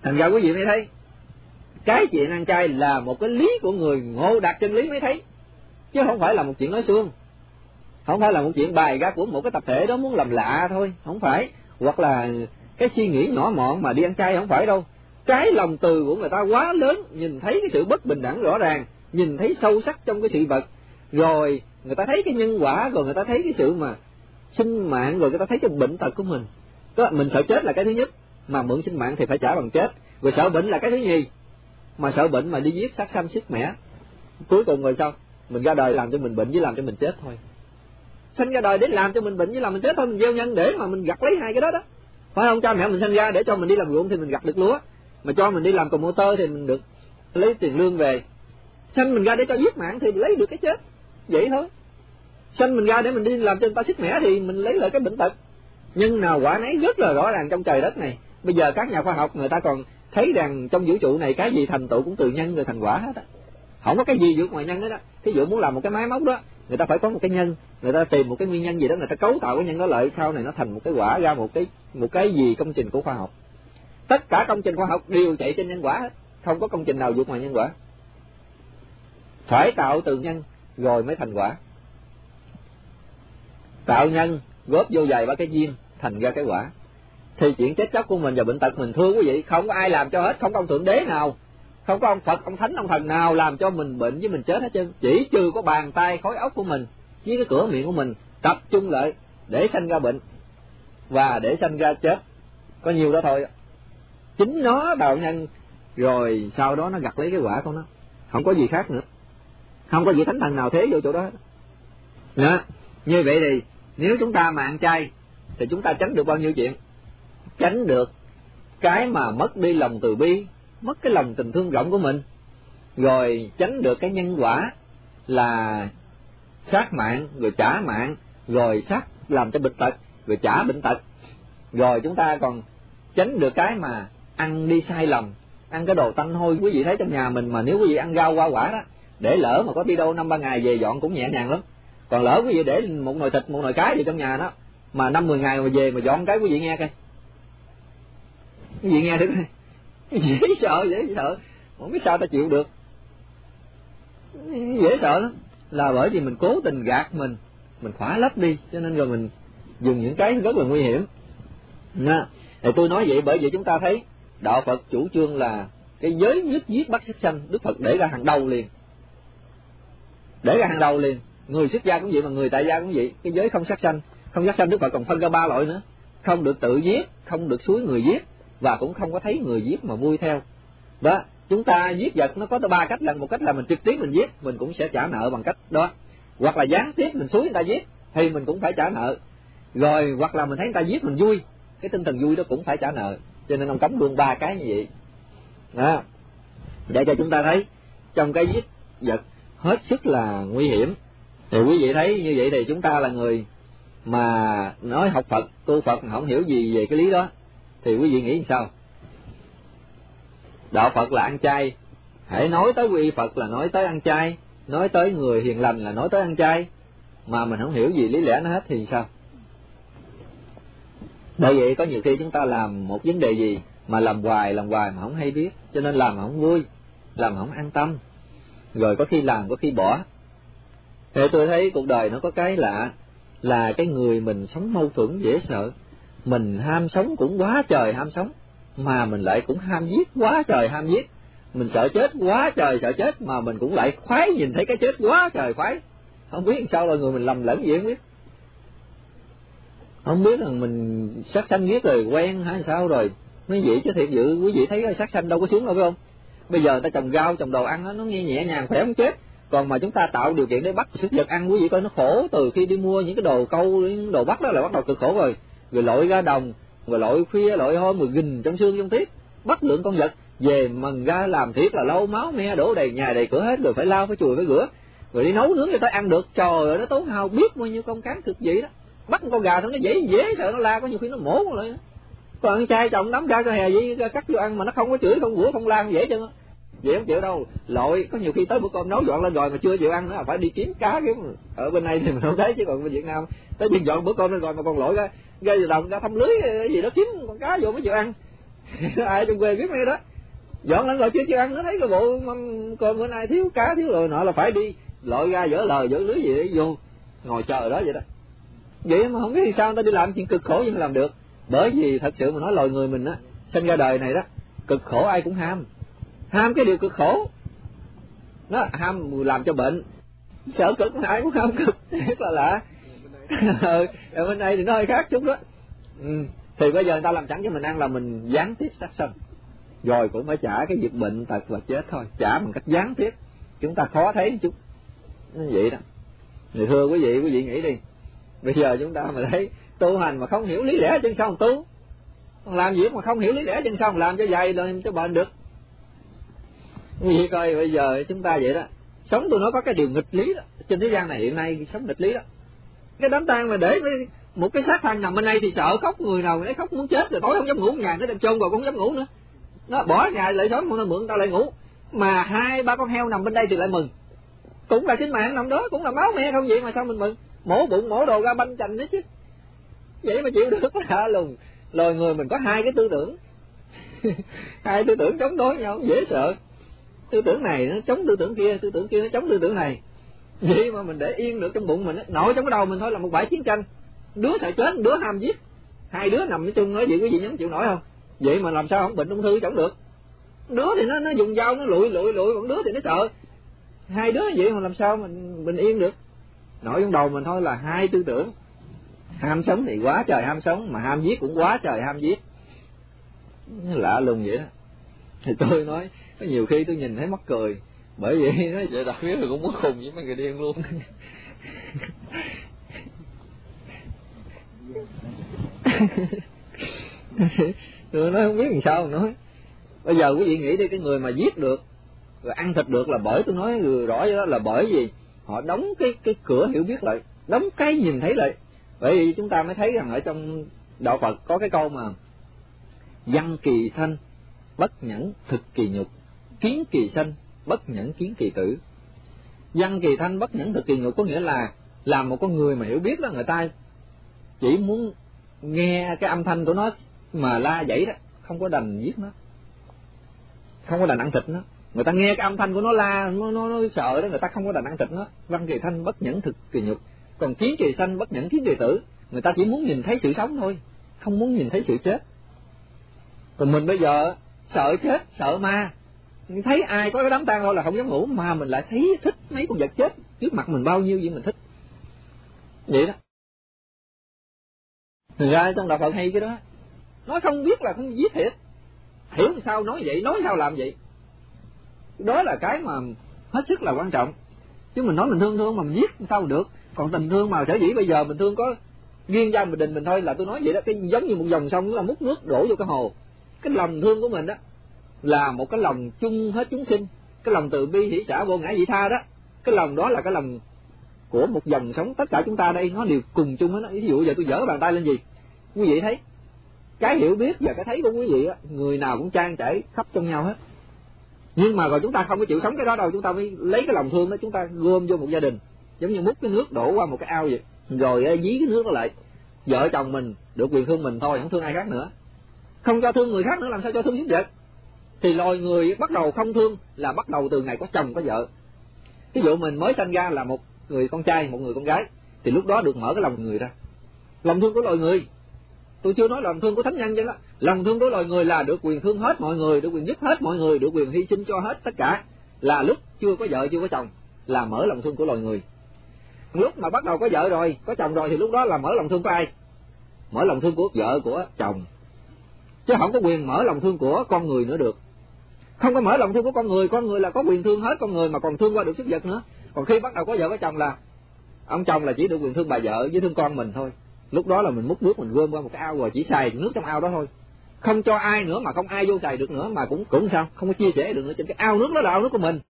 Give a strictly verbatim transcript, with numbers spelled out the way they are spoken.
Thành ra quý vị mới thấy cái chuyện ăn chay là một cái lý của người ngộ đạt chân lý mới thấy, chứ không phải là một chuyện nói suông, không phải là một chuyện bày ra của một cái tập thể đó muốn làm lạ thôi, không phải, hoặc là cái suy nghĩ nhỏ mọn mà đi ăn chay, không phải đâu. Cái lòng từ của người ta quá lớn, nhìn thấy cái sự bất bình đẳng rõ ràng, nhìn thấy sâu sắc trong cái sự vật, rồi người ta thấy cái nhân quả, rồi người ta thấy cái sự mà sinh mạng, rồi người ta thấy cái bệnh tật của mình. Đó, mình sợ chết là cái thứ nhất, mà mượn sinh mạng thì phải trả bằng chết. Rồi sợ bệnh là cái thứ nhì, mà sợ bệnh mà đi giết sát sanh sức mẻ. Cuối cùng rồi sao? Mình ra đời làm cho mình bệnh với làm cho mình chết thôi. Sinh ra đời để làm cho mình bệnh với làm mình chết thôi, mình gieo nhân để mà mình gặt lấy hai cái đó đó. Phải không? Cha mẹ mình sinh ra để cho mình đi làm ruộng thì mình gặt được lúa, mà cho mình đi làm cò motor thì mình được lấy tiền lương về. Sinh mình ra để cho giết mạng thì mình lấy được cái chết, vậy thôi. Sinh mình ra để mình đi làm cho người ta sức mẻ thì mình lấy lại cái bệnh tật. Nhân nào quả nấy rất là rõ ràng trong trời đất này. Bây giờ các nhà khoa học người ta còn thấy rằng trong vũ trụ này cái gì thành tựu cũng từ nhân rồi thành quả hết á, không có cái gì vượt ngoài nhân hết đó. Thí dụ muốn làm một cái máy móc đó, người ta phải có một cái nhân, người ta tìm một cái nguyên nhân gì đó, người ta cấu tạo cái nhân đó lại, sau này nó thành một cái quả, ra một cái một cái gì công trình của khoa học. Tất cả công trình khoa học đều chạy trên nhân quả hết, không có công trình nào vượt ngoài nhân quả. Phải tạo từ nhân rồi mới thành quả. Tạo nhân góp vô vài ba cái duyên thành ra cái quả. Thì chuyện chết chóc của mình và bệnh tật mình, thưa quý vị, không có ai làm cho hết, không có ông thượng đế nào, không có ông Phật, ông Thánh, ông Thần nào làm cho mình bệnh với mình chết hết trơn. Chỉ trừ có bàn tay khối óc của mình với cái cửa miệng của mình tập trung lại để sanh ra bệnh và để sanh ra chết, có nhiều đó thôi. Chính nó đạo nhân, rồi sau đó nó gặt lấy cái quả của nó, không có gì khác nữa, không có gì thánh thần nào thế vô chỗ đó hết. Đó. Như vậy thì nếu chúng ta mà ăn chay thì chúng ta tránh được bao nhiêu chuyện? Tránh được cái mà mất đi lòng từ bi, mất cái lòng tình thương rộng của mình, rồi tránh được cái nhân quả là sát mạng, rồi trả mạng, rồi sát làm cho bệnh tật, rồi trả bệnh tật. Rồi chúng ta còn tránh được cái mà ăn đi sai lầm, ăn cái đồ tanh hôi. Quý vị thấy trong nhà mình mà nếu quý vị ăn rau hoa quả đó, để lỡ mà có đi đâu năm ba ngày về dọn cũng nhẹ nhàng lắm. Còn lỡ quý vị để một nồi thịt, một nồi cá gì trong nhà đó, mà năm mười ngày mà về mà dọn cái quý vị nghe coi, quý vị nghe được dễ sợ, dễ sợ, không biết sao ta chịu được, dễ sợ lắm. Là bởi vì mình cố tình gạt mình, mình khỏa lấp đi, cho nên rồi mình dùng những cái rất là nguy hiểm. Nha. Thì tôi nói vậy bởi vì chúng ta thấy đạo Phật chủ trương là cái giới nhất giết bắt sát sanh, Đức Phật để ra hàng đầu liền, để ra hàng đầu liền. Người xuất gia cũng vậy mà người tại gia cũng vậy, cái giới không sát sanh. Không sát sanh Đức Phật còn phân ra ba loại nữa: không được tự giết, không được xúi người giết, và cũng không có thấy người giết mà vui theo. Đó, chúng ta giết vật nó có tới ba cách, là một cách là mình trực tiếp mình giết, mình cũng sẽ trả nợ bằng cách đó, hoặc là gián tiếp mình xúi người ta giết thì mình cũng phải trả nợ, rồi hoặc là mình thấy người ta giết mình vui, cái tinh thần vui đó cũng phải trả nợ. Cho nên ông cấm luôn ba cái như vậy đó, để cho chúng ta thấy trong cái giết vật hết sức là nguy hiểm. Thì quý vị thấy như vậy thì chúng ta là người mà nói học Phật, tu Phật mà không hiểu gì về cái lý đó thì quý vị nghĩ sao? Đạo Phật là ăn chay, hãy nói tới quy Phật là nói tới ăn chay, nói tới người hiền lành là nói tới ăn chay, mà mình không hiểu gì lý lẽ nó hết thì sao? Bởi vậy có nhiều khi chúng ta làm một vấn đề gì mà làm hoài làm hoài mà không hay biết, cho nên làm mà không vui, làm mà không an tâm, rồi có khi làm có khi bỏ. Thì tôi thấy cuộc đời nó có cái lạ là cái người mình sống mâu thuẫn dễ sợ. Mình ham sống cũng quá trời ham sống, mà mình lại cũng ham giết quá trời ham giết. Mình sợ chết quá trời sợ chết, mà mình cũng lại khoái nhìn thấy cái chết quá trời khoái. Không biết sao là người mình lầm lẫn gì không biết. Không biết là mình sát sanh giết rồi quen hay sao rồi. Mấy vị chứ thiệt sự quý vị thấy sát sanh đâu có sướng đâu phải không? Bây giờ người ta trồng rau trồng đồ ăn đó, nó nghe nhẹ nhàng khỏe không chết. Còn mà chúng ta tạo điều kiện để bắt súc vật ăn, quý vị coi nó khổ. Từ khi đi mua những cái đồ câu, những đồ bắt đó là bắt đầu cực khổ rồi. Rồi lội ra đồng, rồi lội khuya lội hôm, rồi gình trong xương trong tiết bắt lượng con vật về mần ra làm thiệt là lâu máu me đổ đầy nhà đầy cửa hết, rồi phải lau phải chùi phải rửa, rồi đi nấu nướng cho ta ăn được. Trời ơi, nó tốn hao biết bao nhiêu công cán cực vậy đó. Bắt con gà thôi nó dễ dễ sợ nó la, có nhiều khi nó mổ lại. Còn ăn chay trồng đám rau cho hè vậy cắt vô ăn mà nó không có chửi không rửa không la không dễ chân á. Vậy không chịu đâu. Lội có nhiều khi tới bữa cơm nấu dọn lên rồi mà chưa chịu ăn nữa, phải đi kiếm cá kiếm. Ở bên này thì mình không thấy, chứ còn bên Việt Nam tới chừng dọn bữa cơm lên rồi mà còn lội ra ra đồng ra thăm lưới cái gì đó kiếm con cá vô mới chịu ăn. Ai trong quê biết mấy đó, dọn lên rồi chưa chưa ăn nó thấy cái bộ cơm bữa nay thiếu cá thiếu rồi nọ là phải đi lội ra dỡ lời dỡ lưới gì để vô ngồi chờ đó vậy đó. Vậy mà không biết thì sao người ta đi làm chuyện cực khổ vậy mà làm được. Bởi vì thật sự mà nói loài người mình á, sinh ra đời này đó, cực khổ ai cũng ham, ham cái điều cực khổ, nó ham làm cho bệnh, sợ cực ai cũng ham cực, rất là lạ. Ở bên đây thì nó hơi khác chút đó. Ừ. Thì bây giờ người ta làm sẵn cho mình ăn là mình gián tiếp sát sanh, rồi cũng phải trả cái việc bệnh tật và chết thôi, trả bằng cách gián tiếp, chúng ta khó thấy một chút, nó vậy đó. Thì thưa quý vị, quý vị nghĩ đi, bây giờ chúng ta mà thấy tu hành mà không hiểu lý lẽ chân sao tu, làm việc mà không hiểu lý lẽ chân sao làm cho dày rồi cho bệnh được. Quý vị coi bây giờ chúng ta vậy đó, sống tôi nói có cái điều nghịch lý đó, trên thế gian này hiện nay sống nghịch lý đó. Cái đám tang mà để một cái xác thân nằm bên đây thì sợ khóc, người nào đấy khóc muốn chết rồi tối không dám ngủ, nhà nó đem chôn vào cũng không dám ngủ nữa, nó bỏ nhà lại sớm người ta mượn tao lại ngủ, mà hai ba con heo nằm bên đây thì lại mừng, cũng là sinh mạng nằm đó, cũng là máu me không vậy mà sao mình mừng, mổ bụng mổ đồ ra banh chành đấy chứ, vậy mà chịu được lạ lùng. Loài người mình có hai cái tư tưởng hai tư tưởng chống đối nhau dễ sợ, tư tưởng này nó chống tư tưởng kia, tư tưởng kia nó chống tư tưởng này, vậy mà mình để yên được trong bụng mình, nội trong cái đầu mình thôi là một bãi chiến tranh, đứa sợ chết, đứa ham giết, hai đứa nằm ở chung nói gì quý vị nhắm chịu nổi không? Vậy mà làm sao không bệnh ung thư chống được, đứa thì nó nó dùng dao nó lụi lụi lụi, còn đứa thì nó sợ, hai đứa vậy mà làm sao mình bình yên được. Nội trong đầu mình thôi là hai tư tưởng, ham sống thì quá trời ham sống, mà ham giết cũng quá trời ham giết, lạ lùng vậy đó. Thì tôi nói có nhiều khi tôi nhìn thấy mắc cười, bởi vì nó vậy đặc biệt là cũng muốn khùng với mấy người điên luôn. Tôi nói không biết làm sao nói. Bây giờ quý vị nghĩ đi, cái người mà giết được rồi ăn thịt được là bởi, tôi nói rõ vậy đó, là bởi vì họ đóng cái cái cửa hiểu biết lại, đóng cái nhìn thấy lại. Bởi vì chúng ta mới thấy rằng ở trong đạo Phật có cái câu mà văn kỳ thanh bất nhẫn thực kỳ nhục, kiến kỳ sanh bất nhẫn kiến kỳ tử. Văn kỳ thanh bất nhẫn thực kỳ nhục có nghĩa là làm một con người mà hiểu biết đó, người ta chỉ muốn nghe cái âm thanh của nó mà la dãy đó, không có đành giết nó, không có đành ăn thịt nó. Người ta nghe cái âm thanh của nó la, nó, nó, nó sợ đó, người ta không có đành ăn thịt nó. Văn kỳ thanh bất nhẫn thực kỳ nhục. Còn kiến kỳ sanh bất nhẫn kiến kỳ tử, người ta chỉ muốn nhìn thấy sự sống thôi, không muốn nhìn thấy sự chết. Còn mình bây giờ sợ chết, sợ ma, thấy ai có cái đám tang thôi là không dám ngủ, mà mình lại thấy thích mấy con vật chết trước mặt mình bao nhiêu gì mình thích. Vậy đó. Thực ra trong đạo Phật hay cái đó, nói không biết là không giết thiệt, hiểu sao nói vậy, nói sao làm vậy. Đó là cái mà hết sức là quan trọng. Chứ mình nói mình thương thương mà mình giết sao mà được. Còn tình thương mà sở dĩ bây giờ mình thương có riêng gia đình mình thôi, là tôi nói vậy đó, cái giống như một dòng sông là múc nước đổ vô cái hồ. Cái lòng thương của mình đó là một cái lòng chung hết chúng sinh, cái lòng từ bi hỷ xả vô ngã vị tha đó, cái lòng đó là cái lòng của một dòng sống, tất cả chúng ta đây nó đều cùng chung hết đó. Ví dụ giờ tôi giở bàn tay lên gì, quý vị thấy cái hiểu biết và cái thấy của quý vị á, người nào cũng trang trải khắp trong nhau hết. Nhưng mà rồi chúng ta không có chịu sống cái đó đâu, chúng ta mới lấy cái lòng thương đó chúng ta gom vô một gia đình, giống như múc cái nước đổ qua một cái ao vậy, rồi dí cái nước đó lại. Vợ chồng mình được quyền thương mình thôi, không thương ai khác nữa, không cho thương người khác nữa, làm sao cho thương giúp vật. Thì loài người bắt đầu không thương là bắt đầu từ ngày có chồng có vợ. Ví dụ mình mới sinh ra là một người con trai, một người con gái, thì lúc đó được mở cái lòng người ra. Lòng thương của loài người, tôi chưa nói lòng thương của thánh nhân vậy đó. Lòng thương của loài người là được quyền thương hết mọi người, được quyền giúp hết mọi người, được quyền hy sinh cho hết tất cả, là lúc chưa có vợ chưa có chồng là mở lòng thương của loài người. Lúc mà bắt đầu có vợ rồi, có chồng rồi thì lúc đó là mở lòng thương của ai? Mở lòng thương của vợ của chồng, chứ không có quyền mở lòng thương của con người nữa được. Không có mở lòng thương của con người, con người là có quyền thương hết con người mà còn thương qua được sức vật nữa. Còn khi bắt đầu có vợ có chồng là ông chồng là chỉ được quyền thương bà vợ với thương con mình thôi. Lúc đó là mình múc nước mình gom qua một cái ao rồi chỉ xài nước trong ao đó thôi, không cho ai nữa, mà không ai vô xài được nữa, mà cũng cũng sao không có chia sẻ được nữa, trên cái ao nước đó là ao nước của mình.